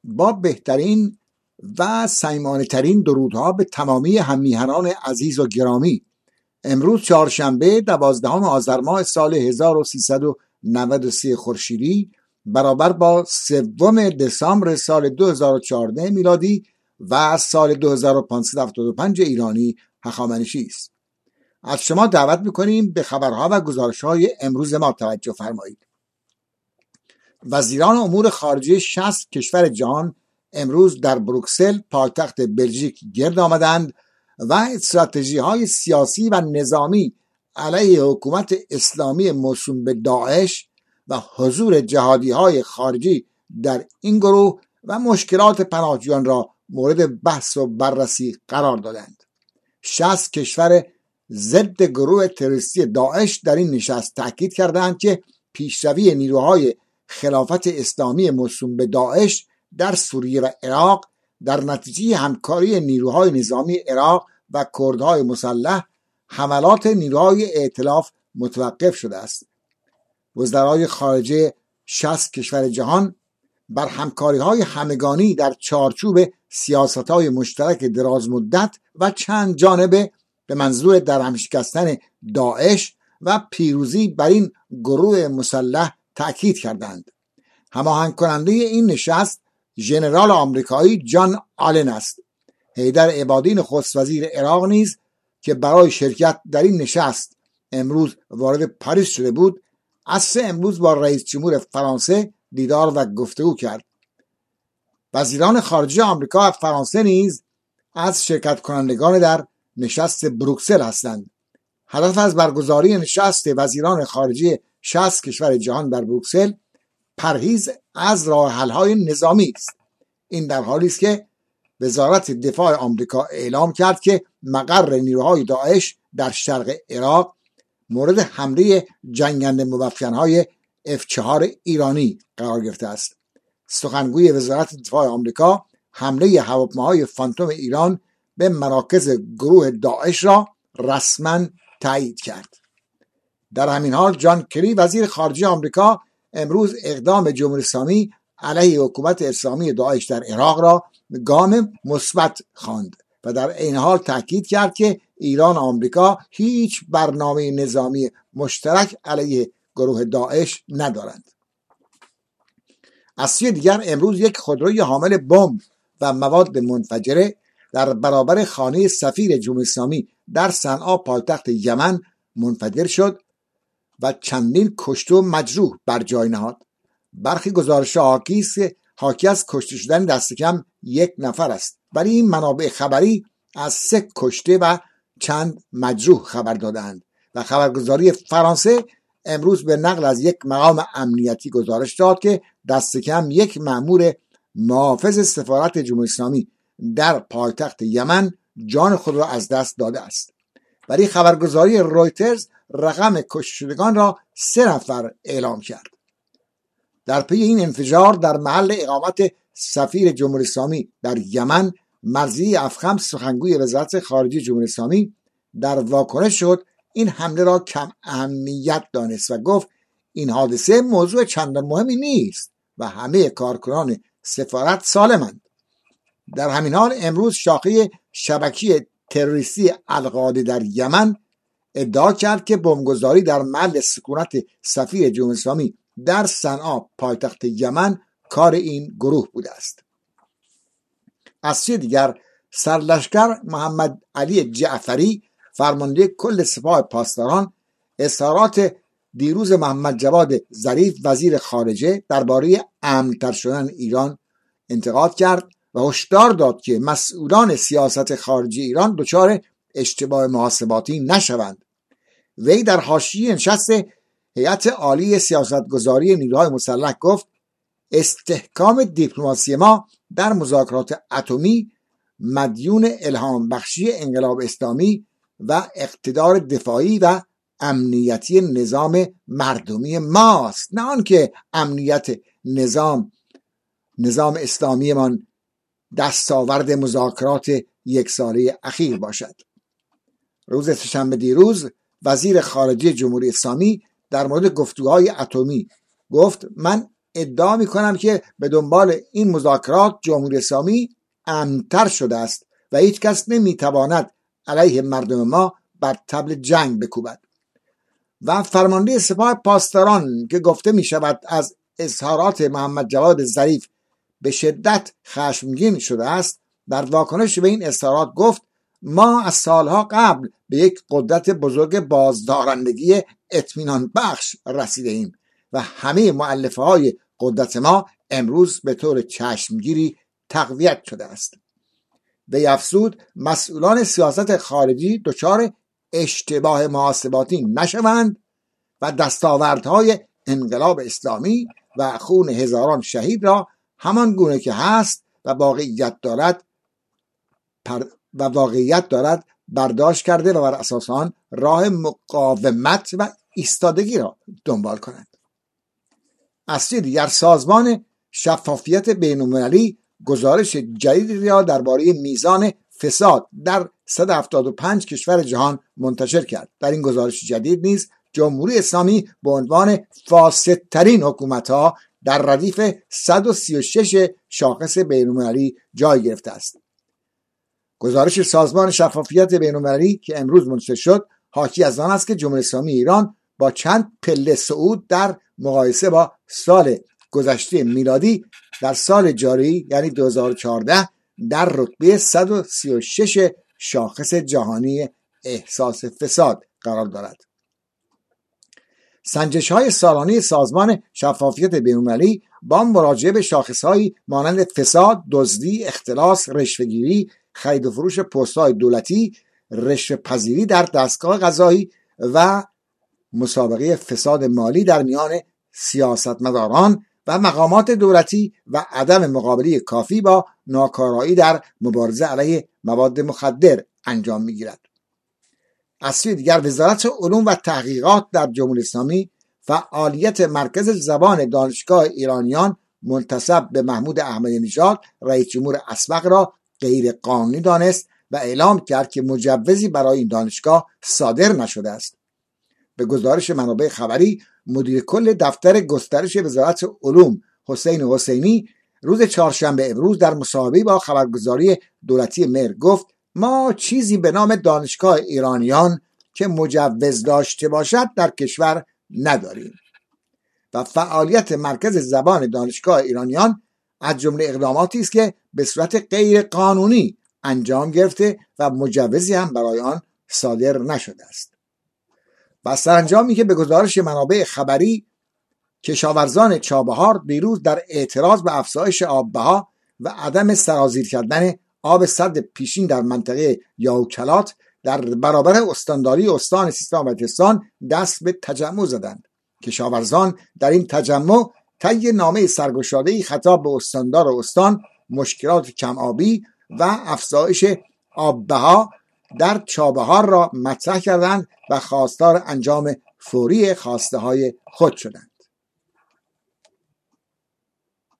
با بهترین و صمیمانه ترین درودها به تمامی هممیهنان عزیز و گرامی. امروز چهارشنبه 12 آذر ماه سال 1393 خورشیدی برابر با 3 دسامبر سال 2014 میلادی و سال 2575 ایرانی هخامنشی است. از شما دعوت میکنیم به خبرها و گزارشهای امروز ما توجه فرمایید. وزیران امور خارجه 60 کشور جهان امروز در بروکسل پایتخت بلژیک گرد آمدند و استراتژی‌های سیاسی و نظامی علیه حکومت اسلامی موسوم به داعش و حضور جهادی‌های خارجی در این گروه و مشکلات پناهجویان را مورد بحث و بررسی قرار دادند. 60 کشور ضد گروه تروریستی داعش در این نشست تاکید کردند که پیشروی نیروهای خلافت اسلامی موسوم به داعش در سوریه و عراق در نتیجه همکاری نیروهای نظامی عراق و کردهای مسلح حملات نیروهای ائتلاف متوقف شده است. وزرای خارجه 60 کشور جهان بر همکاری‌های همگانی در چارچوب سیاست‌های مشترک دراز مدت و چند جانبه به منظور درهم شکستن داعش و پیروزی بر این گروه مسلح تأکید کردند. هماهنگ کننده این نشست ژنرال آمریکایی جان آلن است. حیدر عبادی نخست وزیر عراق نیز که برای شرکت در این نشست امروز وارد پاریس شده بود، عصر امروز با رئیس جمهور فرانسه دیدار و گفتگو کرد. وزیران خارجه آمریکا و فرانسه نیز از شرکت کنندگان در نشست بروکسل هستند. هدف از برگزاری نشست وزیران خارجه 60 کشور جهان در بروکسل پرهیز از راه حل‌های نظامی است. این در حالی است که وزارت دفاع آمریکا اعلام کرد که مقر نیروهای داعش در شرق عراق مورد حمله جنگنده مبفنهای F4 ایرانی قرار گرفته است. سخنگوی وزارت دفاع آمریکا حمله هواپیماهای فانتوم ایران به مراکز گروه داعش را رسما تایید کرد. در همین حال جان کری وزیر خارجه آمریکا امروز اقدام جمهوری اسلامی علیه حکومت اسلامی داعش در عراق را گام مثبت خواند و در این حال تاکید کرد که ایران و آمریکا هیچ برنامه نظامی مشترک علیه گروه داعش ندارند. از سوی دیگر امروز یک خودروی حامل بمب و مواد منفجره در برابر خانه سفیر جمهوری اسلامی در صنعا پایتخت یمن منفجر شد و چندین کشته و مجروح بر جای نهاد. برخی گزارش‌ها حاکی از کشته شدن دست کم 1 نفر است، ولی این منابع خبری از 3 کشته و چند مجروح خبر دادند و خبرگزاری فرانسه امروز به نقل از یک مقام امنیتی گزارش داد که دست کم 1 مأمور محافظ سفارت جمهوری اسلامی در پایتخت یمن جان خود را از دست داده است. ولی خبرگزاری رویترز رقم کشته شدگان را 3 نفر اعلام کرد. در پی این انفجار در محل اقامت سفیر جمهوری اسلامی در یمن، مرضی افخم سخنگوی وزارت خارجه جمهوری اسلامی در واکنش شد این حمله را کم اهمیت دانست و گفت این حادثه موضوع چندان مهمی نیست و همه کارکنان سفارت سالمند. در همین حال امروز شاخه شبکه تروریستی القاعده در یمن ادعا کرد که بمبگذاری در محل سکونت سفیر جمهوری اسلامی در صنعا پایتخت یمن کار این گروه بوده است. از سوی دیگر سرلشکر محمد علی جعفری فرمانده کل سپاه پاسداران اظهارات دیروز محمد جواد ظریف وزیر خارجه درباره امن‌تر شدن ایران انتقاد کرد و هشدار داد که مسئولان سیاست خارجی ایران دچار اشتباه محاسباتی نشوند. وی در حاشیه نشست هیئت عالی سیاستگذاری نیروهای مسلح گفت استحکام دیپلماسی ما در مذاکرات اتمی مدیون الهام بخشی انقلاب اسلامی و اقتدار دفاعی و امنیتی نظام مردمی ماست، نه آنکه امنیت نظام اسلامی من دستاورد مذاکرات 1 ساله اخیر باشد. روز سه‌شنبه دیروز وزیر خارجه جمهوری اسلامی در مورد گفتگوهای اتمی گفت من ادعا میکنم که به دنبال این مذاکرات جمهوری اسلامی امن‌تر شده است و هیچ کس نمیتواند علیه مردم ما بر طبل جنگ بکوبد. و فرمانده سپاه پاسداران که گفته می شود از اظهارات محمد جواد ظریف به شدت خشمگین شده است، در واکنش به این اظهارات گفت ما از سالها قبل به یک قدرت بزرگ بازدارندگی اطمینان بخش رسیده ایم و همه مؤلفه های قدرت ما امروز به طور چشمگیری تقویت شده است. وی افزود مسئولان سیاست خارجی دچار اشتباه محاسباتی نشوند و دستاوردهای انقلاب اسلامی و خون هزاران شهید را همان گونه که هست و واقعیت دارد برداشت کرده و بر اساس آن راه مقاومت و ایستادگی را دنبال کنند. از سوی دیگر سازمان شفافیت بین‌المللی گزارش جدیدی را درباره میزان فساد در 175 کشور جهان منتشر کرد. در این گزارش جدید نیز جمهوری اسلامی به عنوان فاسدترین حکومت‌ها در ردیف 136 شاخص بین‌المللی جای گرفته است. گزارش سازمان شفافیت بین‌المللی که امروز منتشر شد حاکی از آن است که جمهوری اسلامی ایران با چند پله صعود در مقایسه با سال گذشته میلادی در سال جاری یعنی 2014 در رتبه 136 شاخص جهانی احساس فساد قرار دارد. سنجش‌های سالانه سازمان شفافیت بین‌المللی با مراجعه به شاخص‌هایی مانند فساد، دزدی، اختلاس، رشوه‌گیری، خرید و فروش پست‌های دولتی، رشوه‌پذیری در دستگاه قضایی و مسابقه فساد مالی در میان سیاستمداران و مقامات دولتی و عدم مقابله کافی با ناکارایی در مبارزه علیه مواد مخدر انجام می‌گیرد. از سوی دیگر وزارت علوم و تحقیقات در جمهوری اسلامی فعالیت مرکز زبان دانشگاه ایرانیان منتسب به محمود احمدی نژاد رئیس جمهور اسبق را غیر قانونی دانست و اعلام کرد که مجوزی برای این دانشگاه صادر نشده است. به گزارش منابع خبری مدیر کل دفتر گسترش وزارت علوم حسین حسینی روز چهارشنبه امروز در مصاحبه‌ای با خبرگزاری دولتی مهر گفت ما چیزی به نام دانشگاه ایرانیان که مجوز داشته باشد در کشور نداریم و فعالیت مرکز زبان دانشگاه ایرانیان از جمله اقداماتی است که به صورت غیر قانونی انجام گرفته و مجوزی هم برای آن صادر نشده است. و سرانجامی که به گزارش منابع خبری کشاورزان چابهار دیروز در اعتراض به افزایش آب‌بها و عدم سرازیر کردن آب سد پیشین در منطقه یاوکلات در برابر استانداری استان سیستان و بلوچستان دست به تجمع زدند. کشاورزان در این تجمع طی نامه سرگشاده‌ای خطاب به استاندار استان مشکلات کم آبی و افزایش آب‌بها در چابهار را مطرح کردند و خواستار انجام فوری خواسته های خود شدند.